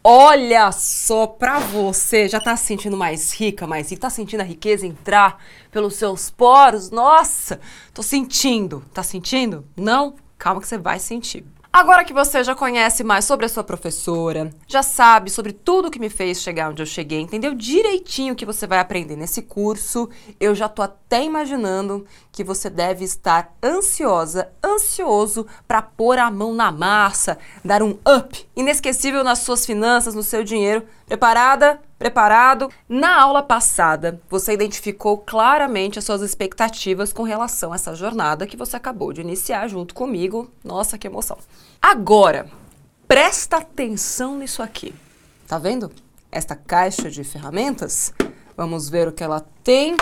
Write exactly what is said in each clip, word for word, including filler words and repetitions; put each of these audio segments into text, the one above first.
Olha só, pra você, já tá se sentindo mais rica, mais rica? Tá sentindo a riqueza entrar pelos seus poros? Nossa, tô sentindo. Tá sentindo? Não? Calma que você vai sentir. Agora que você já conhece mais sobre a sua professora, já sabe sobre tudo que me fez chegar onde eu cheguei, entendeu direitinho o que você vai aprender nesse curso, eu já tô até imaginando que você deve estar ansiosa, ansioso para pôr a mão na massa, dar um up inesquecível nas suas finanças, no seu dinheiro. Preparada? Preparado? Na aula passada, você identificou claramente as suas expectativas com relação a essa jornada que você acabou de iniciar junto comigo. Nossa, que emoção! Agora, presta atenção nisso aqui. Tá vendo? Esta caixa de ferramentas? Vamos ver o que ela tem.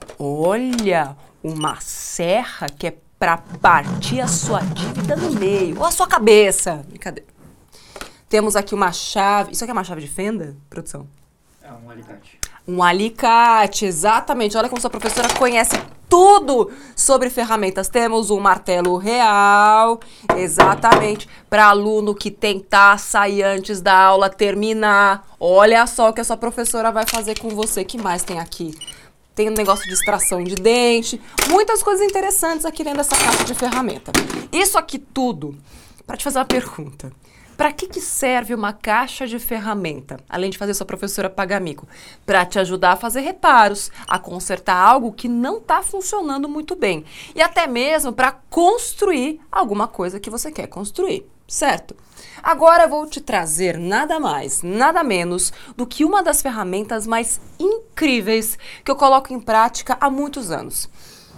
Olha, uma serra que é para partir a sua dívida no meio, ou a sua cabeça. Brincadeira. Temos aqui uma chave. Isso aqui é uma chave de fenda, produção? É um alicate. Um alicate, exatamente. Olha como sua professora conhece tudo sobre ferramentas. Temos um martelo real, exatamente, para aluno que tentar sair antes da aula terminar. Olha só o que a sua professora vai fazer com você. O que mais tem aqui? Tem um negócio de extração de dente, muitas coisas interessantes aqui dentro dessa caixa de ferramenta. Isso aqui tudo, para te fazer uma pergunta. Para que, que serve uma caixa de ferramenta, além de fazer sua professora pagar mico? Para te ajudar a fazer reparos, a consertar algo que não está funcionando muito bem. E até mesmo para construir alguma coisa que você quer construir, certo? Agora eu vou te trazer nada mais, nada menos do que uma das ferramentas mais incríveis que eu coloco em prática há muitos anos.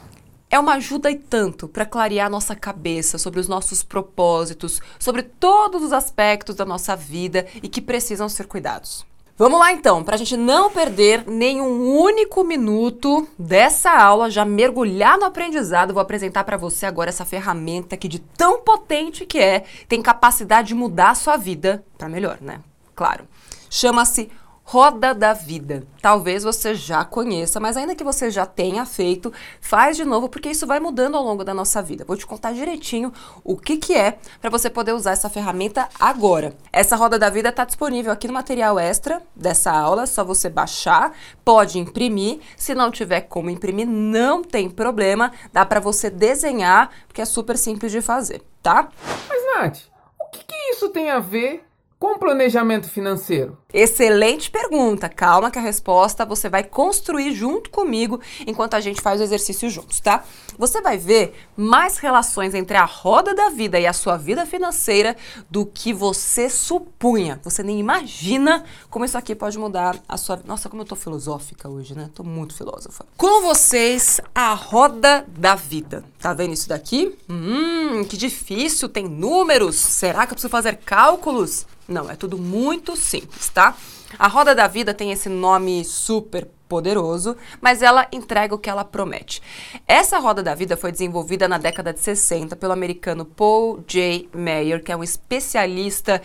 É uma ajuda e tanto para clarear nossa cabeça sobre os nossos propósitos, sobre todos os aspectos da nossa vida e que precisam ser cuidados. Vamos lá então, para a gente não perder nenhum único minuto dessa aula, já mergulhar no aprendizado, vou apresentar para você agora essa ferramenta que de tão potente que é, tem capacidade de mudar a sua vida para melhor, né? Claro. Chama-se Roda da Vida. Talvez você já conheça, mas ainda que você já tenha feito, faz de novo, porque isso vai mudando ao longo da nossa vida. Vou te contar direitinho o que que é para você poder usar essa ferramenta agora. Essa Roda da Vida está disponível aqui no material extra dessa aula, é só você baixar, pode imprimir. Se não tiver como imprimir, não tem problema, dá para você desenhar, porque é super simples de fazer, tá? Mas, Nath, o que que isso tem a ver com planejamento financeiro? Excelente pergunta. Calma que a resposta você vai construir junto comigo enquanto a gente faz o exercício juntos, tá? Você vai ver mais relações entre a roda da vida e a sua vida financeira do que você supunha. Você nem imagina como isso aqui pode mudar a sua vida. Nossa, como eu tô filosófica hoje, né? Tô muito filósofa. Com vocês, a roda da vida. Tá vendo isso daqui? Hum, que difícil, tem números. Será que eu preciso fazer cálculos? Não, é tudo muito simples, tá? A Roda da Vida tem esse nome super poderoso, mas ela entrega o que ela promete. Essa Roda da Vida foi desenvolvida na década de sessenta pelo americano Paul J. Meyer, que é um especialista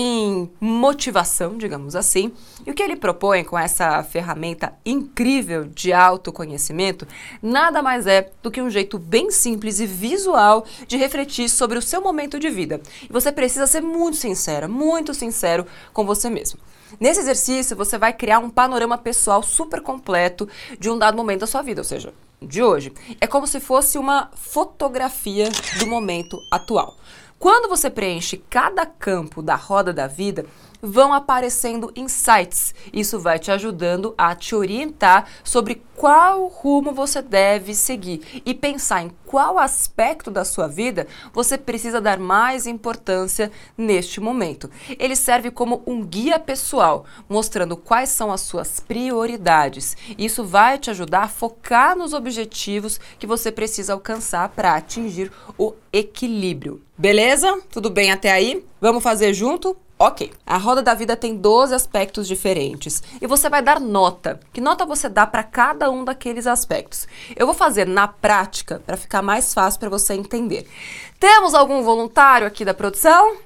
em motivação, digamos assim. E o que ele propõe com essa ferramenta incrível de autoconhecimento nada mais é do que um jeito bem simples e visual de refletir sobre o seu momento de vida. E você precisa ser muito sincera, muito sincero com você mesmo. Nesse exercício, você vai criar um panorama pessoal super completo de um dado momento da sua vida, ou seja, de hoje. É como se fosse uma fotografia do momento atual. Quando você preenche cada campo da roda da vida, vão aparecendo insights. Isso vai te ajudando a te orientar sobre qual rumo você deve seguir e pensar em qual aspecto da sua vida você precisa dar mais importância neste momento. Ele serve como um guia pessoal, mostrando quais são as suas prioridades. Isso vai te ajudar a focar nos objetivos que você precisa alcançar para atingir o equilíbrio. Beleza? Tudo bem até aí? Vamos fazer junto? Ok, a Roda da Vida tem doze aspectos diferentes e você vai dar nota. Que nota você dá para cada um daqueles aspectos? Eu vou fazer na prática para ficar mais fácil para você entender. Temos algum voluntário aqui da produção?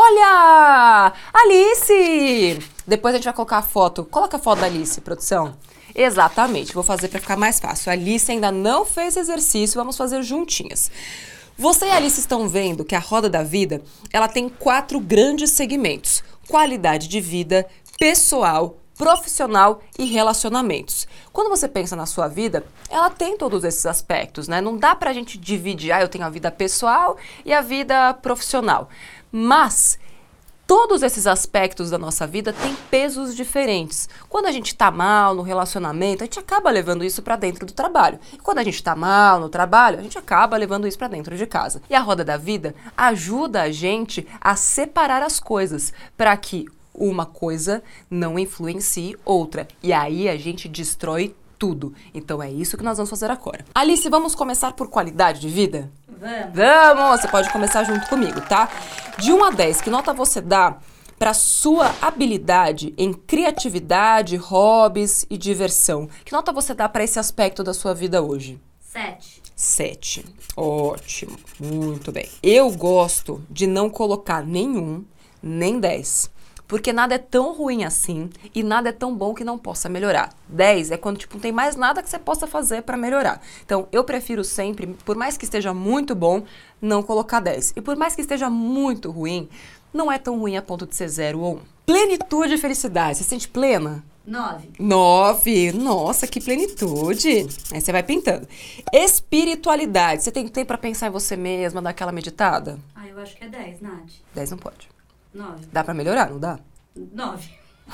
Olha! Alice! Depois a gente vai colocar a foto. Coloca a foto da Alice, produção. Exatamente, vou fazer para ficar mais fácil. A Alice ainda não fez exercício, vamos fazer juntinhas. Você e a Alice estão vendo que a Roda da Vida, ela tem quatro grandes segmentos. qualidade de vida, pessoal, profissional e relacionamentos. Quando você pensa na sua vida, ela tem todos esses aspectos, né? Não dá pra gente dividir, ah, eu tenho a vida pessoal e a vida profissional. Mas todos esses aspectos da nossa vida têm pesos diferentes. Quando a gente tá mal no relacionamento, a gente acaba levando isso pra dentro do trabalho. E quando a gente tá mal no trabalho, a gente acaba levando isso pra dentro de casa. E a roda da vida ajuda a gente a separar as coisas para que uma coisa não influencie outra. E aí a gente destrói tudo. Então é isso que nós vamos fazer agora. Alice, vamos começar por qualidade de vida? Vamos. Vamos! Você pode começar junto comigo, tá? De um a dez, que nota você dá para sua habilidade em criatividade, hobbies e diversão? Que nota você dá para esse aspecto da sua vida hoje? Sete. Sete. Ótimo. Muito bem. Eu gosto de não colocar nenhum, nem dez. Porque nada é tão ruim assim e nada é tão bom que não possa melhorar. dez é quando tipo, não tem mais nada que você possa fazer para melhorar. Então, eu prefiro sempre, por mais que esteja muito bom, não colocar dez. E por mais que esteja muito ruim, não é tão ruim a ponto de ser zero ou um. Plenitude e felicidade. Você se sente plena? Nove. Nove. Nossa, que plenitude. Aí você vai pintando. Espiritualidade. Você tem tempo para pensar em você mesma, dar aquela meditada? Ah, eu acho que é dez, Nath. dez não pode. Nove. Dá pra melhorar, não dá? Nove.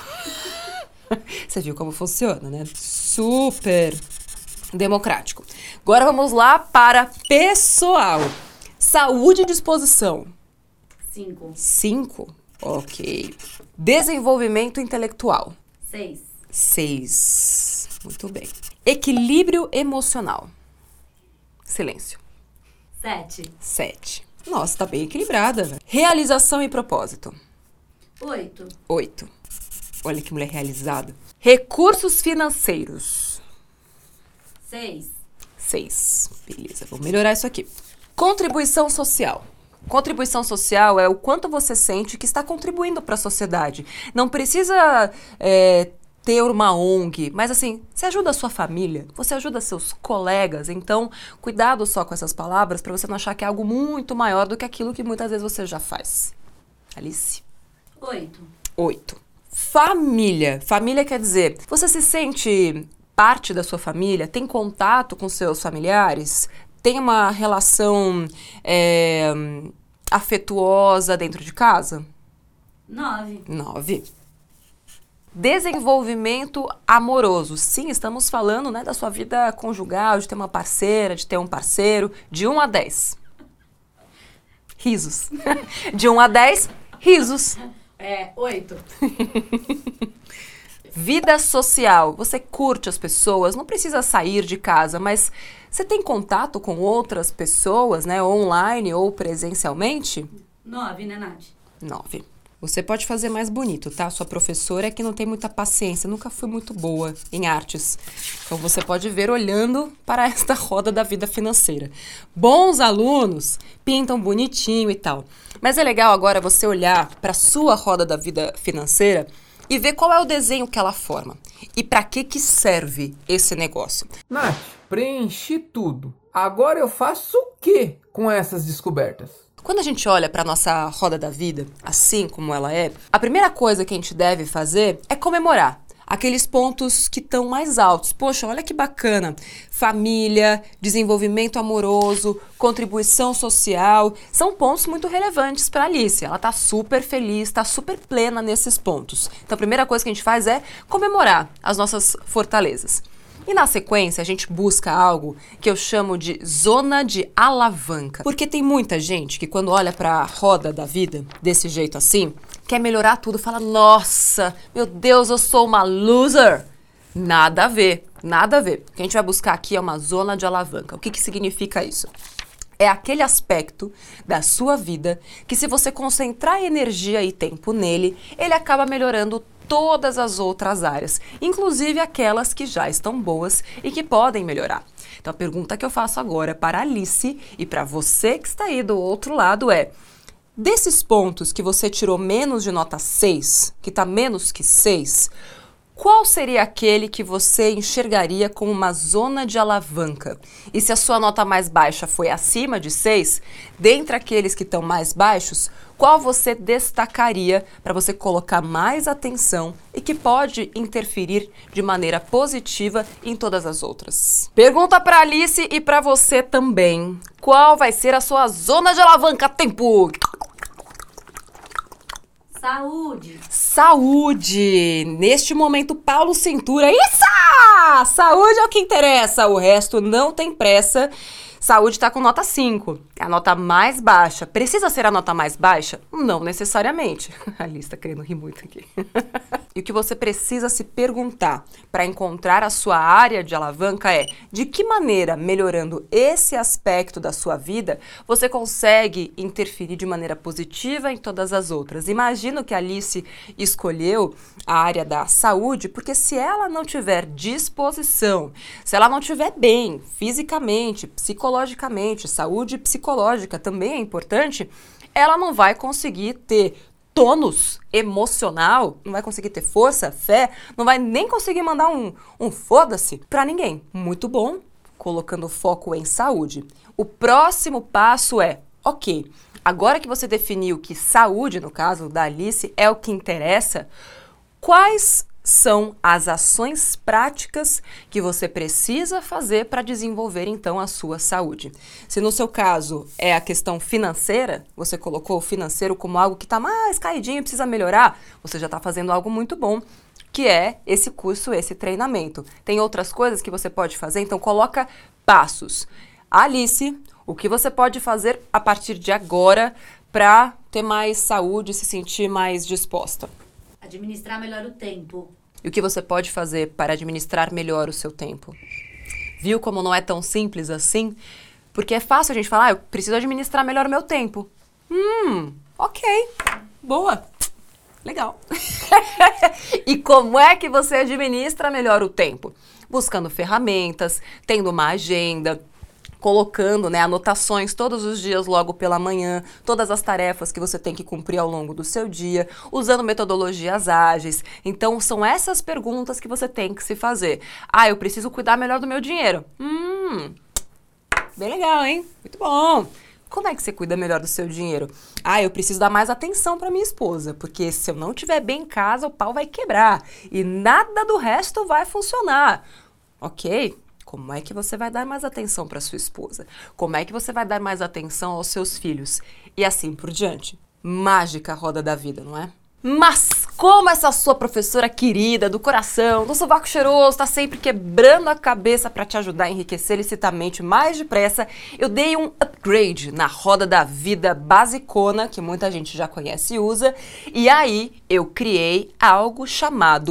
Você viu como funciona, né? Super democrático. Agora vamos lá para pessoal. Saúde e disposição. Cinco. Cinco. Ok. Desenvolvimento intelectual. Seis. Seis. Muito bem. Equilíbrio emocional. Silêncio. Sete. Sete. Nossa, tá bem equilibrada. Realização e propósito. Oito. Oito. Olha que mulher realizada. Recursos financeiros. Seis. Seis. Beleza, vou melhorar isso aqui. Contribuição social. Contribuição social é o quanto você sente que está contribuindo para a sociedade. Não precisa é, ter uma O N G, mas assim, você ajuda a sua família, você ajuda seus colegas, então cuidado só com essas palavras para você não achar que é algo muito maior do que aquilo que muitas vezes você já faz. Alice. Oito. Oito. Família. Família quer dizer, você se sente parte da sua família, tem contato com seus familiares, tem uma relação é, afetuosa dentro de casa? Nove. Nove. Desenvolvimento amoroso. Sim, estamos falando, né, da sua vida conjugal, de ter uma parceira, de ter um parceiro. De um a dez. Risos. De um a dez, risos. É, oito. Vida social. Você curte as pessoas, não precisa sair de casa, mas você tem contato com outras pessoas, né, online ou presencialmente? Nove, né, Nath? Nove. Você pode fazer mais bonito, tá? Sua professora é que não tem muita paciência, nunca fui muito boa em artes. Então você pode ver olhando para esta roda da vida financeira. Bons alunos pintam bonitinho e tal. Mas é legal agora você olhar para a sua roda da vida financeira e ver qual é o desenho que ela forma. E para que que serve esse negócio. Nath, preenchi tudo. Agora eu faço o quê com essas descobertas? Quando a gente olha para nossa roda da vida, assim como ela é, a primeira coisa que a gente deve fazer é comemorar aqueles pontos que estão mais altos. Poxa, olha que bacana. Família, desenvolvimento amoroso, contribuição social, são pontos muito relevantes para a Alice. Ela tá super feliz, tá super plena nesses pontos. Então a primeira coisa que a gente faz é comemorar as nossas fortalezas. E na sequência, a gente busca algo que eu chamo de zona de alavanca. Porque tem muita gente que quando olha para a roda da vida, desse jeito assim, quer melhorar tudo, fala, nossa, meu Deus, eu sou uma loser. Nada a ver, nada a ver. O que a gente vai buscar aqui é uma zona de alavanca. O que que significa isso? É aquele aspecto da sua vida que se você concentrar energia e tempo nele, ele acaba melhorando todas as outras áreas, inclusive aquelas que já estão boas e que podem melhorar. Então a pergunta que eu faço agora para a Alice e para você que está aí do outro lado é, desses pontos que você tirou menos de nota seis, que está menos que seis, qual seria aquele que você enxergaria como uma zona de alavanca? E se a sua nota mais baixa foi acima de seis, dentre aqueles que estão mais baixos, qual você destacaria para você colocar mais atenção e que pode interferir de maneira positiva em todas as outras? Pergunta para Alice e para você também. Qual vai ser a sua zona de alavanca? Tempo! Saúde. Saúde! Neste momento, Paulo Cintura. Isso! Saúde é o que interessa, o resto não tem pressa. Saúde está com nota cinco, é a nota mais baixa. Precisa ser a nota mais baixa? Não necessariamente. A Alice está querendo rir muito aqui. E o que você precisa se perguntar para encontrar a sua área de alavanca é: de que maneira, melhorando esse aspecto da sua vida, você consegue interferir de maneira positiva em todas as outras? Imagino que a Alice escolheu a área da saúde porque se ela não tiver disposição, se ela não estiver bem fisicamente, psicologicamente, saúde psicológica também é importante, ela não vai conseguir ter tônus emocional, não vai conseguir ter força, fé, não vai nem conseguir mandar um, um foda-se pra ninguém. Muito bom, colocando foco em saúde. O próximo passo é, ok, agora que você definiu que saúde, no caso da Alice, é o que interessa, quais são as ações práticas que você precisa fazer para desenvolver, então, a sua saúde. Se no seu caso é a questão financeira, você colocou o financeiro como algo que está mais caidinho e precisa melhorar, você já está fazendo algo muito bom, que é esse curso, esse treinamento. Tem outras coisas que você pode fazer, então coloca passos. Alice, o que você pode fazer a partir de agora para ter mais saúde e se sentir mais disposta? Administrar melhor o tempo. E o que você pode fazer para administrar melhor o seu tempo? Viu como não é tão simples assim? Porque é fácil a gente falar, ah, eu preciso administrar melhor o meu tempo. Hum, ok, boa, legal. E como é que você administra melhor o tempo? Buscando ferramentas, tendo uma agenda, colocando, né, anotações todos os dias logo pela manhã, todas as tarefas que você tem que cumprir ao longo do seu dia, usando metodologias ágeis. Então, são essas perguntas que você tem que se fazer. Ah, eu preciso cuidar melhor do meu dinheiro. Hum, bem legal, hein? Muito bom. Como é que você cuida melhor do seu dinheiro? Ah, eu preciso dar mais atenção para minha esposa, porque se eu não estiver bem em casa, o pau vai quebrar e nada do resto vai funcionar. Ok? Como é que você vai dar mais atenção para sua esposa? Como é que você vai dar mais atenção aos seus filhos? E assim por diante. Mágica a roda da vida, não é? Mas como essa sua professora querida, do coração, do sovaco cheiroso, está sempre quebrando a cabeça para te ajudar a enriquecer licitamente mais depressa, eu dei um upgrade na roda da vida basicona, que muita gente já conhece e usa, e aí eu criei algo chamado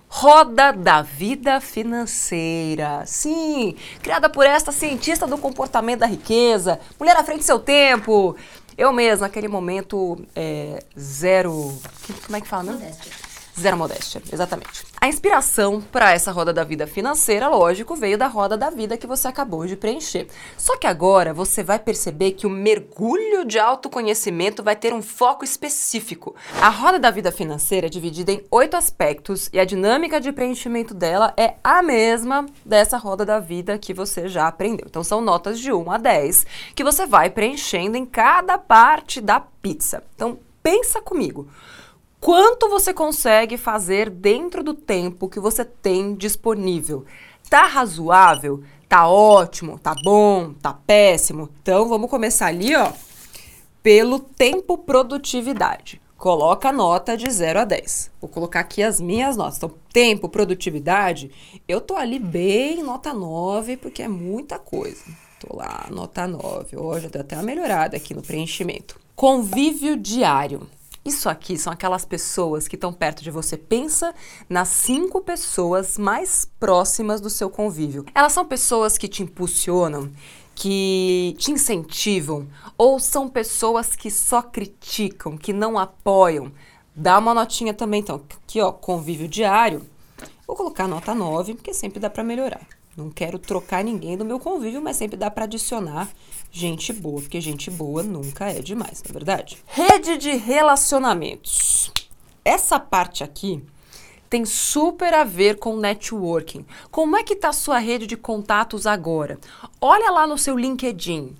Roda da Vida Financeira. Sim, criada por esta cientista do comportamento da riqueza, mulher à frente do seu tempo. Eu mesma, naquele momento, é, zero... Como é que fala, né? Modéstia. Zero modéstia, exatamente. A inspiração para essa roda da vida financeira, lógico, veio da roda da vida que você acabou de preencher. Só que agora você vai perceber que o mergulho de autoconhecimento vai ter um foco específico. A roda da vida financeira é dividida em oito aspectos e a dinâmica de preenchimento dela é a mesma dessa roda da vida que você já aprendeu. Então são notas de um a dez que você vai preenchendo em cada parte da pizza. Então pensa comigo. Quanto você consegue fazer dentro do tempo que você tem disponível? Tá razoável? Tá ótimo? Tá bom? Tá péssimo? Então, vamos começar ali, ó, pelo tempo produtividade. Coloca a nota de zero a dez. Vou colocar aqui as minhas notas. Então, tempo, produtividade, eu tô ali bem nota nove, porque é muita coisa. Tô lá, nota nove. Hoje eu dei até uma melhorada aqui no preenchimento. Convívio diário. Isso aqui são aquelas pessoas que estão perto de você. Pensa nas cinco pessoas mais próximas do seu convívio. Elas são pessoas que te impulsionam, que te incentivam, ou são pessoas que só criticam, que não apoiam? Dá uma notinha também, então. Aqui, ó, convívio diário. Vou colocar nota nove, porque sempre dá para melhorar. Não quero trocar ninguém do meu convívio, mas sempre dá para adicionar gente boa, porque gente boa nunca é demais, não é verdade? Rede de relacionamentos. Essa parte aqui tem super a ver com networking. Como é que está a sua rede de contatos agora? Olha lá no seu LinkedIn.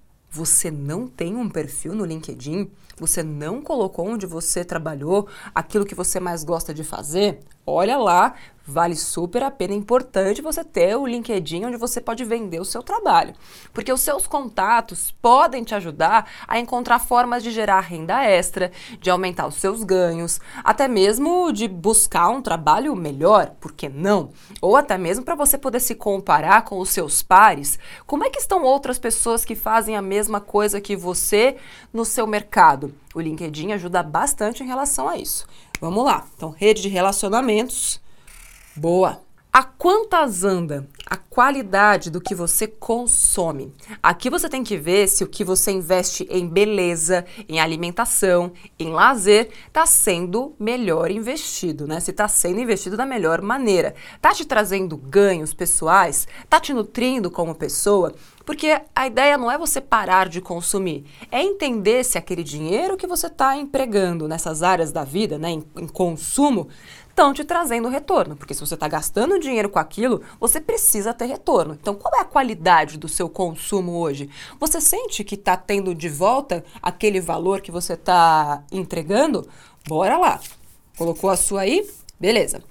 Você não tem um perfil no LinkedIn? Você não colocou onde você trabalhou, aquilo que você mais gosta de fazer? Olha lá, vale super a pena, é importante você ter o LinkedIn onde você pode vender o seu trabalho. Porque os seus contatos podem te ajudar a encontrar formas de gerar renda extra, de aumentar os seus ganhos, até mesmo de buscar um trabalho melhor, por que não? Ou até mesmo para você poder se comparar com os seus pares. Como é que estão outras pessoas que fazem a mesma coisa que você no seu mercado? O LinkedIn ajuda bastante em relação a isso. Vamos lá. Então, rede de relacionamentos. Boa. A quantas anda a qualidade do que você consome? Aqui você tem que ver se o que você investe em beleza, em alimentação, em lazer, está sendo melhor investido, né? Se está sendo investido da melhor maneira. Está te trazendo ganhos pessoais? Está te nutrindo como pessoa? Porque a ideia não é você parar de consumir, é entender se aquele dinheiro que você está empregando nessas áreas da vida, né, em, em consumo, estão te trazendo retorno. Porque se você está gastando dinheiro com aquilo, você precisa ter retorno. Então, qual é a qualidade do seu consumo hoje? Você sente que está tendo de volta aquele valor que você está entregando? Bora lá. Colocou a sua aí? Beleza.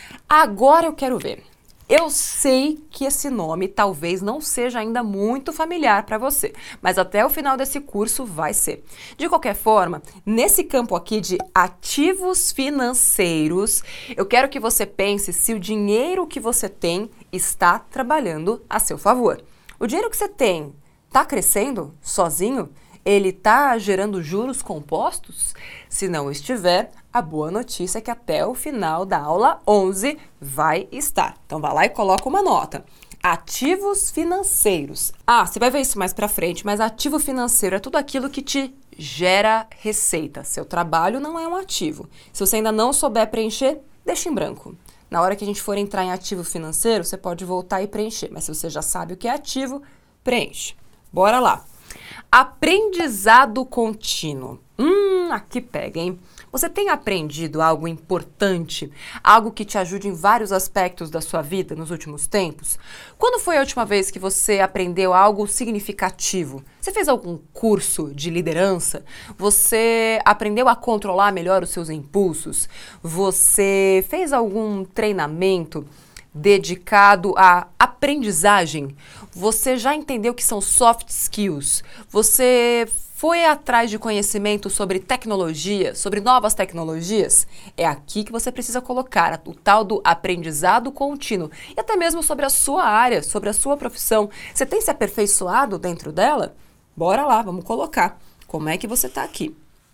Agora eu quero ver. Eu sei que esse nome talvez não seja ainda muito familiar para você, mas até o final desse curso vai ser. De qualquer forma, nesse campo aqui de ativos financeiros, eu quero que você pense se o dinheiro que você tem está trabalhando a seu favor. O dinheiro que você tem está crescendo sozinho? Ele está gerando juros compostos? Se não estiver, a boa notícia é que até o final da aula onze vai estar. Então vai lá e coloca uma nota. Ativos financeiros. Ah, você vai ver isso mais pra frente, mas ativo financeiro é tudo aquilo que te gera receita. Seu trabalho não é um ativo. Se você ainda não souber preencher, deixa em branco. Na hora que a gente for entrar em ativo financeiro, você pode voltar e preencher. Mas se você já sabe o que é ativo, preenche. Bora lá. Aprendizado contínuo. Hum, aqui pega, hein? Você tem aprendido algo importante, algo que te ajude em vários aspectos da sua vida nos últimos tempos? Quando foi a última vez que você aprendeu algo significativo? Você fez algum curso de liderança? Você aprendeu a controlar melhor os seus impulsos? Você fez algum treinamento dedicado à aprendizagem? Você já entendeu o que são soft skills? Você foi atrás de conhecimento sobre tecnologia, sobre novas tecnologias? É aqui que você precisa colocar o tal do aprendizado contínuo. E até mesmo sobre a sua área, sobre a sua profissão. Você tem se aperfeiçoado dentro dela? Bora lá, vamos colocar. Como é que você está aqui?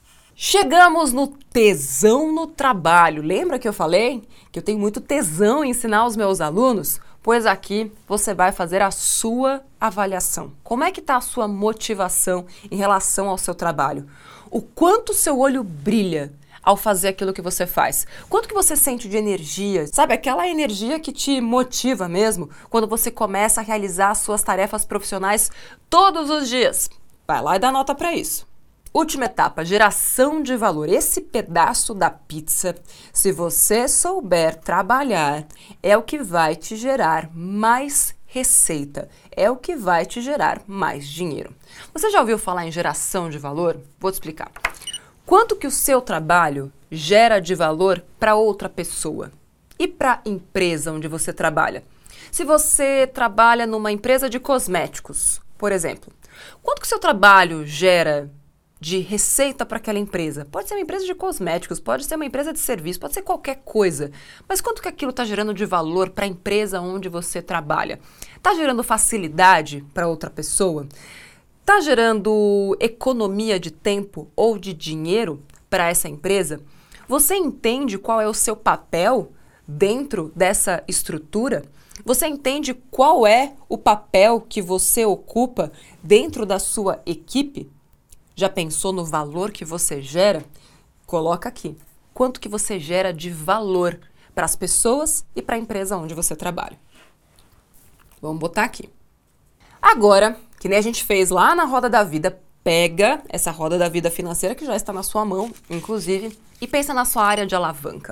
Chegamos no tesão no trabalho. Lembra que eu falei que eu tenho muito tesão em ensinar os meus alunos? Pois aqui você vai fazer a sua avaliação. Como é que está a sua motivação em relação ao seu trabalho? O quanto seu olho brilha ao fazer aquilo que você faz? Quanto que você sente de energia? Sabe, aquela energia que te motiva mesmo quando você começa a realizar as suas tarefas profissionais todos os dias? Vai lá e dá nota para isso. Última etapa, geração de valor. Esse pedaço da pizza, se você souber trabalhar, é o que vai te gerar mais receita, é o que vai te gerar mais dinheiro. Você já ouviu falar em geração de valor? Vou te explicar. Quanto que o seu trabalho gera de valor para outra pessoa? E para a empresa onde você trabalha? Se você trabalha numa empresa de cosméticos, por exemplo, quanto que o seu trabalho gera de receita para aquela empresa? Pode ser uma empresa de cosméticos, pode ser uma empresa de serviço, pode ser qualquer coisa. Mas quanto que aquilo está gerando de valor para a empresa onde você trabalha? Está gerando facilidade para outra pessoa? Está gerando economia de tempo ou de dinheiro para essa empresa? Você entende qual é o seu papel dentro dessa estrutura? Você entende qual é o papel que você ocupa dentro da sua equipe? Já pensou no valor que você gera? Coloca aqui. Quanto que você gera de valor para as pessoas e para a empresa onde você trabalha? Vamos botar aqui. Agora, que nem a gente fez lá na roda da vida, pega essa roda da vida financeira que já está na sua mão, inclusive, e pensa na sua área de alavanca.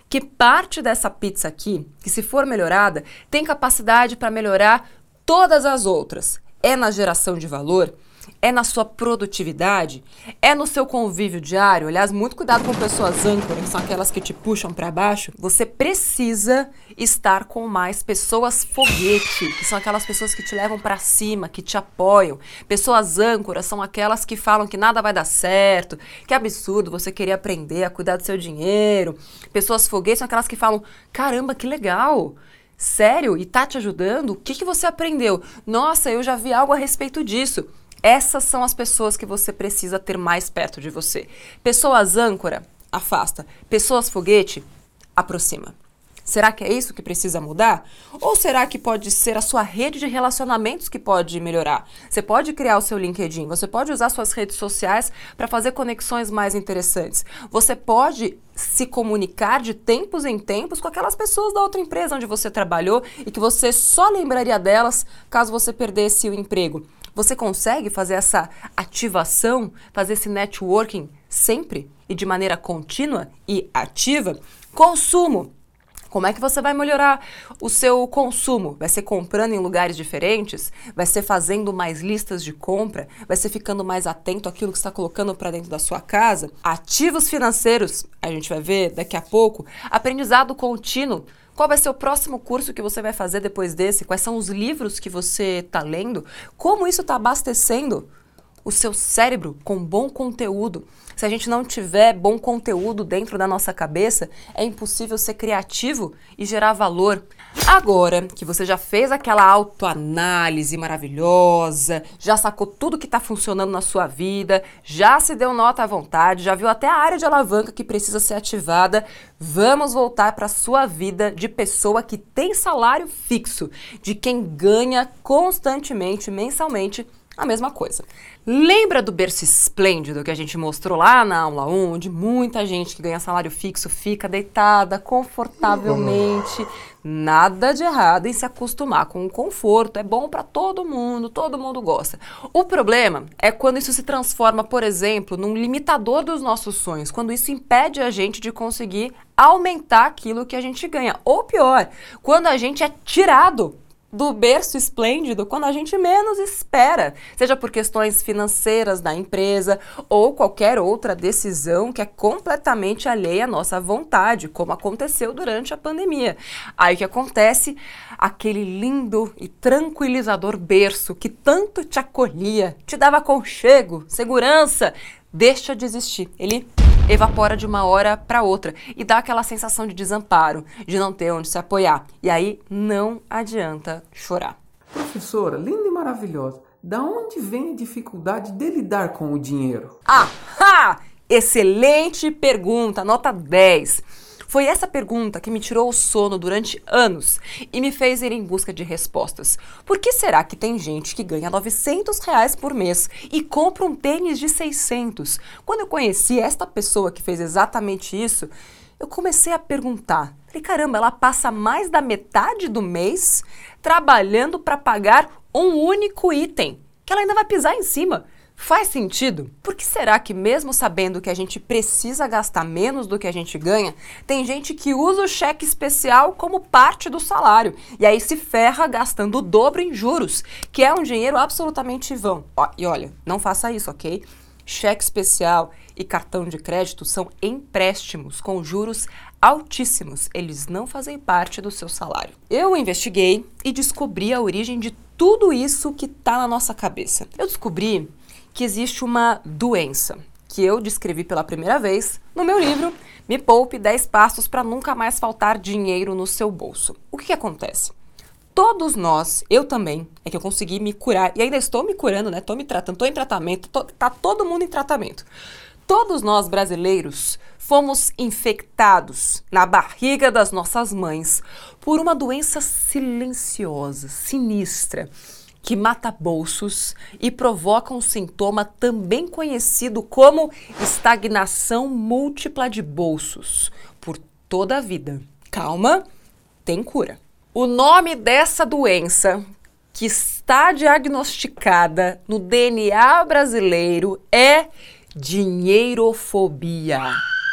que parte dessa pizza aqui, que se for melhorada, tem capacidade para melhorar todas as outras. É na geração de valor? É na sua produtividade? É no seu convívio diário? Aliás, muito cuidado com pessoas âncora, que são aquelas que te puxam para baixo. Você precisa estar com mais pessoas foguete, que são aquelas pessoas que te levam para cima, que te apoiam. Pessoas âncoras são aquelas que falam que nada vai dar certo, que absurdo você querer aprender a cuidar do seu dinheiro. Pessoas foguete são aquelas que falam, caramba, que legal! Sério? E tá te ajudando? O que, que você aprendeu? Nossa, eu já vi algo a respeito disso. Essas são as pessoas que você precisa ter mais perto de você. Pessoas âncora, afasta. Pessoas foguete, aproxima. Será que é isso que precisa mudar? Ou será que pode ser a sua rede de relacionamentos que pode melhorar? Você pode criar o seu LinkedIn, você pode usar suas redes sociais para fazer conexões mais interessantes. Você pode se comunicar de tempos em tempos com aquelas pessoas da outra empresa onde você trabalhou e que você só lembraria delas caso você perdesse o emprego. Você consegue fazer essa ativação, fazer esse networking sempre e de maneira contínua e ativa? Consumo. Como é que você vai melhorar o seu consumo? Vai ser comprando em lugares diferentes? Vai ser fazendo mais listas de compra? Vai ser ficando mais atento àquilo que está colocando para dentro da sua casa? Ativos financeiros, a gente vai ver daqui a pouco. Aprendizado contínuo. Qual vai ser o próximo curso que você vai fazer depois desse? Quais são os livros que você está lendo? Como isso está abastecendo o seu cérebro com bom conteúdo? Se a gente não tiver bom conteúdo dentro da nossa cabeça, é impossível ser criativo e gerar valor. Agora que você já fez aquela autoanálise maravilhosa, já sacou tudo que está funcionando na sua vida, já se deu nota à vontade, já viu até a área de alavanca que precisa ser ativada, vamos voltar para a sua vida de pessoa que tem salário fixo, de quem ganha constantemente, mensalmente, a mesma coisa. Lembra do berço esplêndido que a gente mostrou lá na aula um, onde muita gente que ganha salário fixo fica deitada confortavelmente? Nada de errado em se acostumar com o conforto, é bom para todo mundo, todo mundo gosta. O problema é quando isso se transforma, por exemplo, num limitador dos nossos sonhos, quando isso impede a gente de conseguir aumentar aquilo que a gente ganha. Ou pior, quando a gente é tirado do berço esplêndido quando a gente menos espera, seja por questões financeiras da empresa ou qualquer outra decisão que é completamente alheia à nossa vontade, como aconteceu durante a pandemia. Aí o que acontece? Aquele lindo e tranquilizador berço que tanto te acolhia, te dava aconchego, segurança, deixa de existir. Ele evapora de uma hora para outra e dá aquela sensação de desamparo, de não ter onde se apoiar. E aí não adianta chorar. Professora, linda e maravilhosa, da onde vem a dificuldade de lidar com o dinheiro? Ahá! Excelente pergunta, nota dez. Foi essa pergunta que me tirou o sono durante anos e me fez ir em busca de respostas. Por que será que tem gente que ganha novecentos reais por mês e compra um tênis de seiscentos? Quando eu conheci esta pessoa que fez exatamente isso, eu comecei a perguntar. Falei, caramba, ela passa mais da metade do mês trabalhando para pagar um único item, que ela ainda vai pisar em cima. Faz sentido? Por que será que mesmo sabendo que a gente precisa gastar menos do que a gente ganha, tem gente que usa o cheque especial como parte do salário e aí se ferra gastando o dobro em juros, que é um dinheiro absolutamente vão. Ó, e olha, não faça isso, ok? Cheque especial e cartão de crédito são empréstimos com juros altíssimos. Eles não fazem parte do seu salário. Eu investiguei e descobri a origem de tudo isso que está na nossa cabeça. Eu descobri que existe uma doença que eu descrevi pela primeira vez no meu livro Me Poupe dez Passos para Nunca Mais Faltar Dinheiro no Seu Bolso. O que que acontece? Todos nós, eu também, é que eu consegui me curar, e ainda estou me curando, né? Estou me tratando, estou em tratamento, tô, tá todo mundo em tratamento. Todos nós brasileiros fomos infectados na barriga das nossas mães por uma doença silenciosa, sinistra, que mata bolsos e provoca um sintoma também conhecido como estagnação múltipla de bolsos por toda a vida. Calma, tem cura. O nome dessa doença, que está diagnosticada no D N A brasileiro, é dinheirofobia.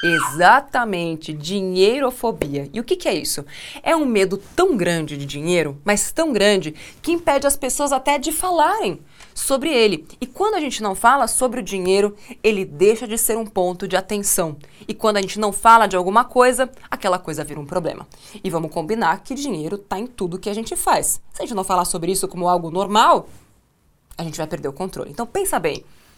Exatamente, dinheirofobia. E o que que é isso? É um medo tão grande de dinheiro, mas tão grande, que impede as pessoas até de falarem sobre ele. E quando a gente não fala sobre o dinheiro, ele deixa de ser um ponto de atenção. E quando a gente não fala de alguma coisa, aquela coisa vira um problema. E vamos combinar que dinheiro está em tudo que a gente faz. Se a gente não falar sobre isso como algo normal, a gente vai perder o controle. Então pensa bem,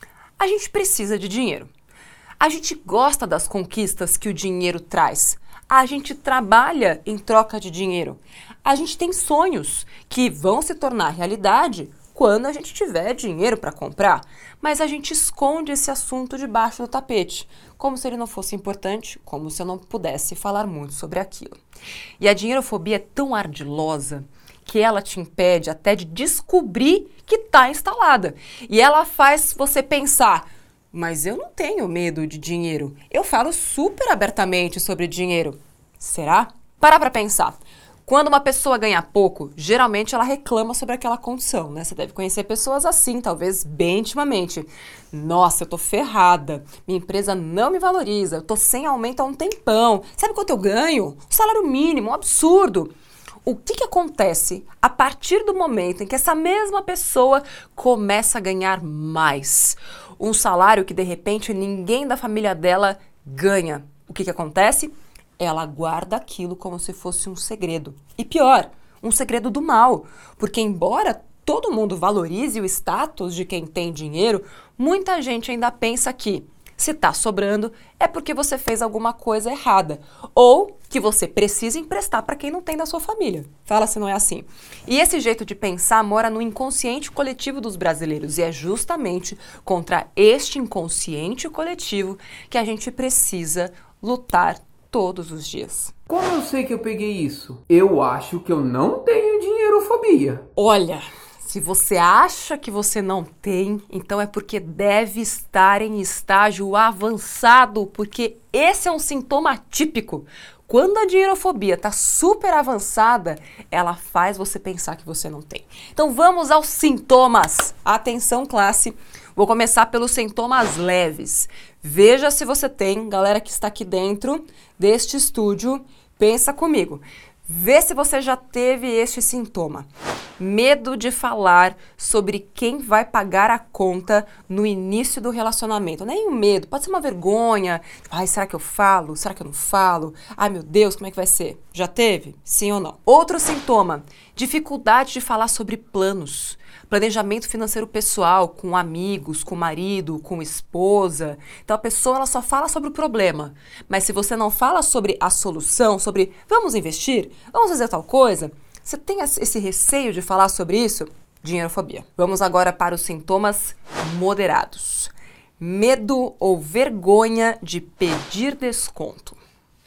a gente precisa de dinheiro. A gente gosta das conquistas que o dinheiro traz. A gente trabalha em troca de dinheiro. A gente tem sonhos que vão se tornar realidade quando a gente tiver dinheiro para comprar. Mas a gente esconde esse assunto debaixo do tapete, como se ele não fosse importante, como se eu não pudesse falar muito sobre aquilo. E a dinheirofobia é tão ardilosa que ela te impede até de descobrir que está instalada. E ela faz você pensar: mas eu não tenho medo de dinheiro. Eu falo super abertamente sobre dinheiro. Será? Para pra pensar. Quando uma pessoa ganha pouco, geralmente ela reclama sobre aquela condição, né? Você deve conhecer pessoas assim, talvez bem intimamente. Nossa, eu tô ferrada. Minha empresa não me valoriza. Eu tô sem aumento há um tempão. Sabe quanto eu ganho? Um salário mínimo, um absurdo. O que que acontece a partir do momento em que essa mesma pessoa começa a ganhar mais? Um salário que, de repente, ninguém da família dela ganha. O que que acontece? Ela guarda aquilo como se fosse um segredo. E pior, um segredo do mal. Porque embora todo mundo valorize o status de quem tem dinheiro, muita gente ainda pensa que se tá sobrando é porque você fez alguma coisa errada. Ou que você precisa emprestar para quem não tem da sua família. Fala se não é assim. E esse jeito de pensar mora no inconsciente coletivo dos brasileiros. E é justamente contra este inconsciente coletivo que a gente precisa lutar todos os dias. Como eu sei que eu peguei isso? Eu acho que eu não tenho dinheirofobia. Olha, se você acha que você não tem, então é porque deve estar em estágio avançado, porque esse é um sintoma típico. Quando a dinheirofobia está super avançada, ela faz você pensar que você não tem. Então vamos aos sintomas. Atenção, classe. Vou começar pelos sintomas leves. Veja se você tem, galera que está aqui dentro deste estúdio, pensa comigo. Vê se você já teve este sintoma. Medo de falar sobre quem vai pagar a conta no início do relacionamento. Nem um medo, pode ser uma vergonha. Ai, será que eu falo? Será que eu não falo? Ai, meu Deus, como é que vai ser? Já teve? Sim ou não? Outro sintoma, dificuldade de falar sobre planos. Planejamento financeiro pessoal, com amigos, com marido, com esposa. Então a pessoa ela só fala sobre o problema. Mas se você não fala sobre a solução, sobre vamos investir, vamos fazer tal coisa, você tem esse receio de falar sobre isso? Dinheirofobia. Vamos agora para os sintomas moderados. Medo ou vergonha de pedir desconto.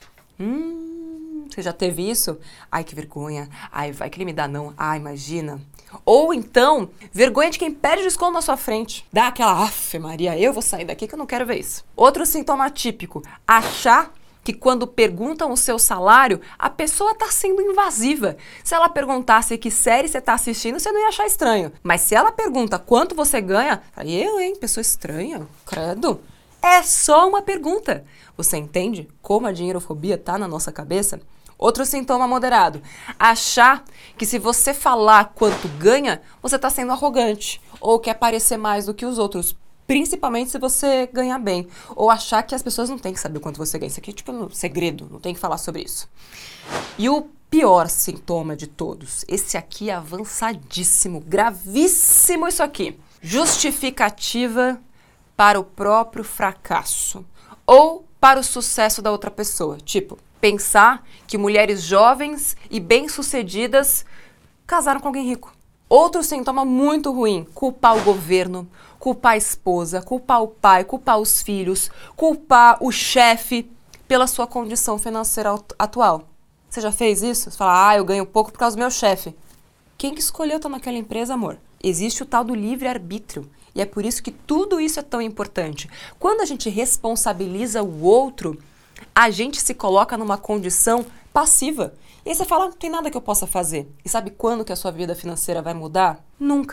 Hum, você já teve isso? Ai, que vergonha. Ai, vai que ele me dá não. Ai, imagina. Ou então, vergonha de quem pede desconto na sua frente. Dá aquela, aff, Maria, eu vou sair daqui que eu não quero ver isso. Outro sintoma típico, achar que quando perguntam o seu salário, a pessoa está sendo invasiva. Se ela perguntasse que série você está assistindo, você não ia achar estranho. Mas se ela pergunta quanto você ganha, eu, hein, pessoa estranha, credo. É só uma pergunta. Você entende como a dinheirofobia está na nossa cabeça? Outro sintoma moderado, achar que se você falar quanto ganha, você está sendo arrogante ou quer parecer mais do que os outros, principalmente se você ganhar bem. Ou achar que as pessoas não têm que saber quanto você ganha. Isso aqui é tipo um segredo, não tem que falar sobre isso. E o pior sintoma de todos, esse aqui é avançadíssimo, gravíssimo isso aqui. Justificativa para o próprio fracasso ou para o sucesso da outra pessoa. Tipo, pensar que mulheres jovens e bem-sucedidas casaram com alguém rico. Outro sintoma muito ruim, culpar o governo, culpar a esposa, culpar o pai, culpar os filhos, culpar o chefe pela sua condição financeira atual. Você já fez isso? Você fala, ah, eu ganho pouco por causa do meu chefe. Quem que escolheu estar naquela empresa, amor? Existe o tal do livre-arbítrio. E é por isso que tudo isso é tão importante. Quando a gente responsabiliza o outro, a gente se coloca numa condição passiva. E aí você fala, não tem nada que eu possa fazer. E sabe quando que a sua vida financeira vai mudar? Nunca.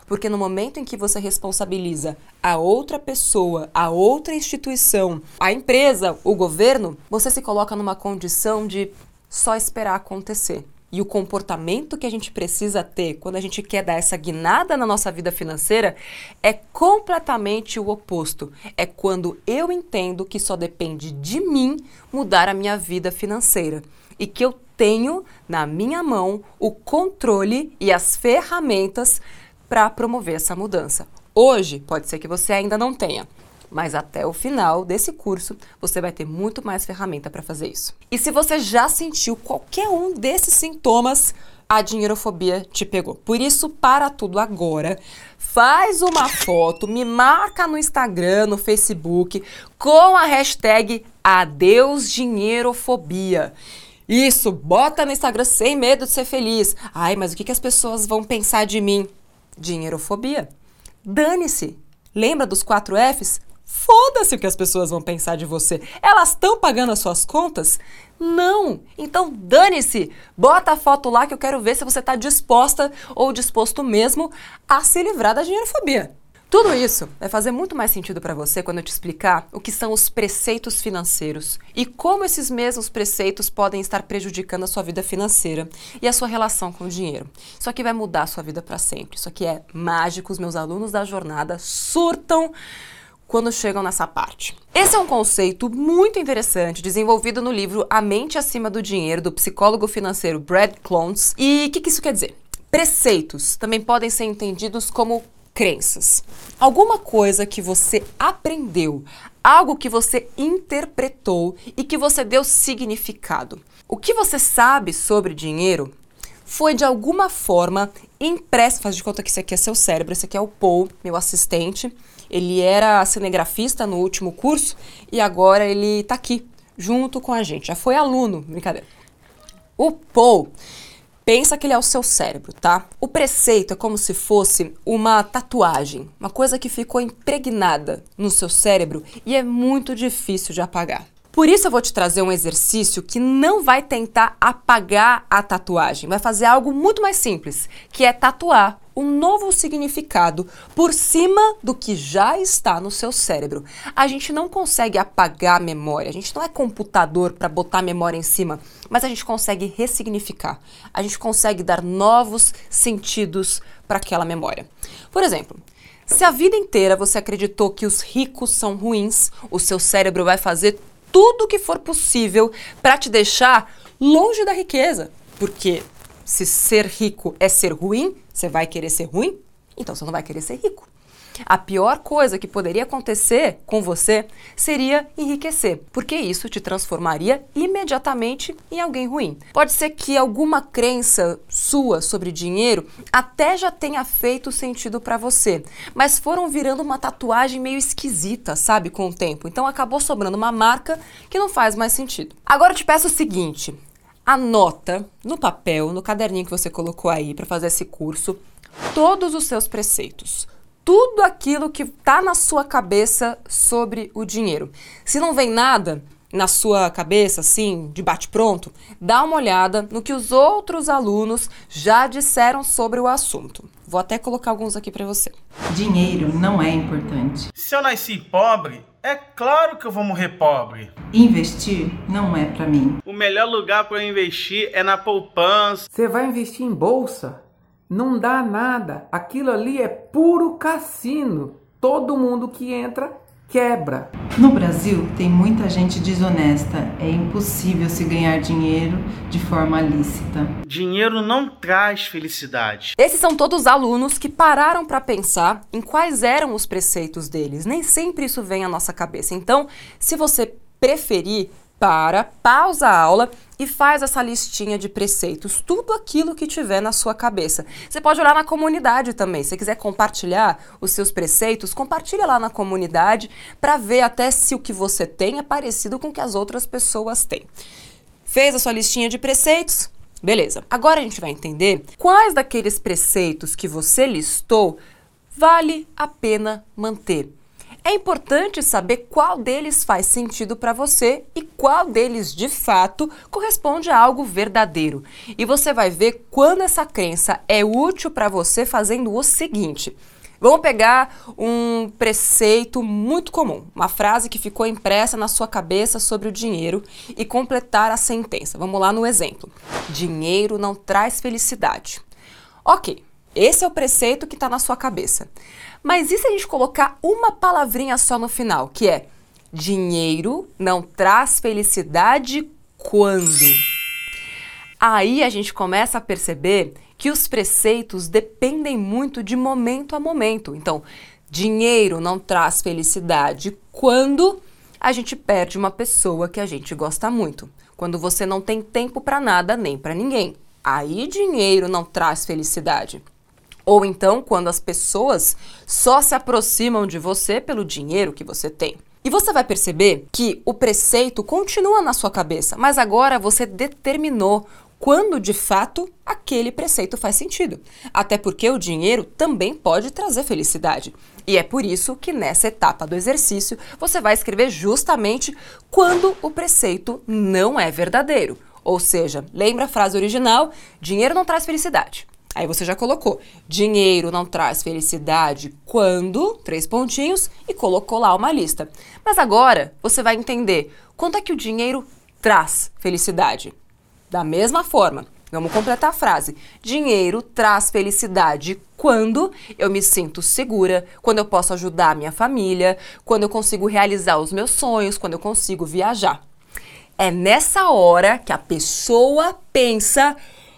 Porque no momento em que você responsabiliza a outra pessoa, a outra instituição, a empresa, o governo, você se coloca numa condição de só esperar acontecer. E o comportamento que a gente precisa ter quando a gente quer dar essa guinada na nossa vida financeira é completamente o oposto. É quando eu entendo que só depende de mim mudar a minha vida financeira. E que eu tenho na minha mão o controle e as ferramentas para promover essa mudança. Hoje, pode ser que você ainda não tenha, mas até o final desse curso, você vai ter muito mais ferramenta para fazer isso. E se você já sentiu qualquer um desses sintomas, a dinheirofobia te pegou. Por isso, para tudo agora, faz uma foto, me marca no Instagram, no Facebook, com a hashtag Adeus Dinheirofobia. Isso, bota no Instagram sem medo de ser feliz. Ai, mas o que, que as pessoas vão pensar de mim? Dinheirofobia. Dane-se. Lembra dos quatro Fs? Foda-se o que as pessoas vão pensar de você. Elas estão pagando as suas contas? Não. Então dane-se. Bota a foto lá que eu quero ver se você está disposta ou disposto mesmo a se livrar da dinheirofobia. Tudo isso vai fazer muito mais sentido para você quando eu te explicar o que são os preceitos financeiros e como esses mesmos preceitos podem estar prejudicando a sua vida financeira e a sua relação com o dinheiro. Isso aqui vai mudar a sua vida para sempre. Isso aqui é mágico. Os meus alunos da jornada surtam quando chegam nessa parte. Esse é um conceito muito interessante, desenvolvido no livro A Mente Acima do Dinheiro, do psicólogo financeiro Brad Klontz. E o que, que isso quer dizer? Preceitos também podem ser entendidos como crenças. Alguma coisa que você aprendeu, algo que você interpretou e que você deu significado. O que você sabe sobre dinheiro foi de alguma forma impresso. Faz de conta que esse aqui é seu cérebro, esse aqui é o Paul, meu assistente. Ele era cinegrafista no último curso e agora ele tá aqui, junto com a gente. Já foi aluno, brincadeira. O Paul, pensa que ele é o seu cérebro, tá? O preceito é como se fosse uma tatuagem, uma coisa que ficou impregnada no seu cérebro e é muito difícil de apagar. Por isso eu vou te trazer um exercício que não vai tentar apagar a tatuagem, vai fazer algo muito mais simples, que é tatuar um novo significado por cima do que já está no seu cérebro. A gente não consegue apagar a memória, a gente não é computador para botar a memória em cima, mas a gente consegue ressignificar, a gente consegue dar novos sentidos para aquela memória. Por exemplo, se a vida inteira você acreditou que os ricos são ruins, o seu cérebro vai fazer tudo o que for possível para te deixar longe da riqueza. Porque se ser rico é ser ruim, você vai querer ser ruim? Então você não vai querer ser rico. A pior coisa que poderia acontecer com você seria enriquecer, porque isso te transformaria imediatamente em alguém ruim. Pode ser que alguma crença sua sobre dinheiro até já tenha feito sentido para você, mas foram virando uma tatuagem meio esquisita, sabe, com o tempo. Então acabou sobrando uma marca que não faz mais sentido. Agora eu te peço o seguinte: anota no papel, no caderninho que você colocou aí para fazer esse curso, todos os seus preceitos. Tudo aquilo que está na sua cabeça sobre o dinheiro. Se não vem nada na sua cabeça, assim, de bate-pronto, dá uma olhada no que os outros alunos já disseram sobre o assunto. Vou até colocar alguns aqui para você. Dinheiro não é importante. Se eu nasci pobre, é claro que eu vou morrer pobre. Investir não é para mim. O melhor lugar para eu investir é na poupança. Você vai investir em bolsa? Não dá nada. Aquilo ali é puro cassino. Todo mundo que entra quebra. No Brasil tem muita gente desonesta. É impossível se ganhar dinheiro de forma lícita. Dinheiro não traz felicidade. Esses são todos alunos que pararam para pensar em quais eram os preceitos deles. Nem sempre isso vem à nossa cabeça. Então, se você preferir, para, pausa a aula e faz essa listinha de preceitos, tudo aquilo que tiver na sua cabeça. Você pode olhar na comunidade também. Se você quiser compartilhar os seus preceitos, compartilha lá na comunidade para ver até se o que você tem é parecido com o que as outras pessoas têm. Fez a sua listinha de preceitos? Beleza. Agora a gente vai entender quais daqueles preceitos que você listou vale a pena manter. É importante saber qual deles faz sentido para você e qual deles, de fato, corresponde a algo verdadeiro. E você vai ver quando essa crença é útil para você fazendo o seguinte. Vamos pegar um preceito muito comum, uma frase que ficou impressa na sua cabeça sobre o dinheiro e completar a sentença. Vamos lá no exemplo. Dinheiro não traz felicidade. Ok, esse é o preceito que está na sua cabeça. Mas e se a gente colocar uma palavrinha só no final, que é dinheiro não traz felicidade quando? Aí a gente começa a perceber que os preceitos dependem muito de momento a momento. Então, dinheiro não traz felicidade quando a gente perde uma pessoa que a gente gosta muito. Quando você não tem tempo para nada nem para ninguém. Aí dinheiro não traz felicidade. Ou então, quando as pessoas só se aproximam de você pelo dinheiro que você tem. E você vai perceber que o preceito continua na sua cabeça, mas agora você determinou quando, de fato, aquele preceito faz sentido. Até porque o dinheiro também pode trazer felicidade. E é por isso que nessa etapa do exercício, você vai escrever justamente quando o preceito não é verdadeiro. Ou seja, lembra a frase original, dinheiro não traz felicidade. Aí você já colocou, dinheiro não traz felicidade quando, três pontinhos, e colocou lá uma lista. Mas agora você vai entender quando é que o dinheiro traz felicidade. Da mesma forma, vamos completar a frase. Dinheiro traz felicidade quando eu me sinto segura, quando eu posso ajudar a minha família, quando eu consigo realizar os meus sonhos, quando eu consigo viajar. É nessa hora que a pessoa pensa,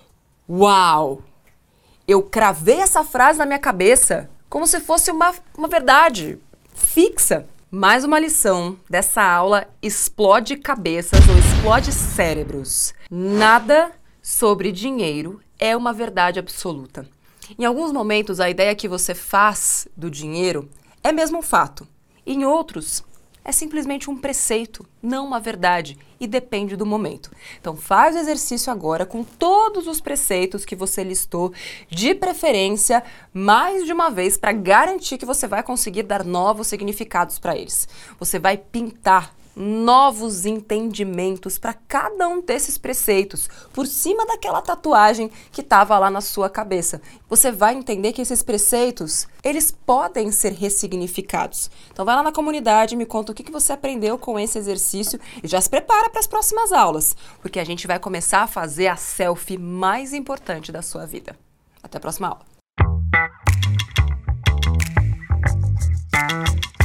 uau! Eu cravei essa frase na minha cabeça como se fosse uma, uma verdade fixa. Mais uma lição dessa aula explode cabeças ou explode cérebros. Nada sobre dinheiro é uma verdade absoluta. Em alguns momentos, a ideia que você faz do dinheiro é mesmo um fato. Em outros, é simplesmente um preceito, não uma verdade, e depende do momento. Então faz o exercício agora com todos os preceitos que você listou, de preferência mais de uma vez, para garantir que você vai conseguir dar novos significados para eles. Você vai pintar novos entendimentos para cada um desses preceitos, por cima daquela tatuagem que estava lá na sua cabeça. Você vai entender que esses preceitos, eles podem ser ressignificados. Então vai lá na comunidade, me conta o que que você aprendeu com esse exercício e já se prepara para as próximas aulas, porque a gente vai começar a fazer a selfie mais importante da sua vida. Até a próxima aula.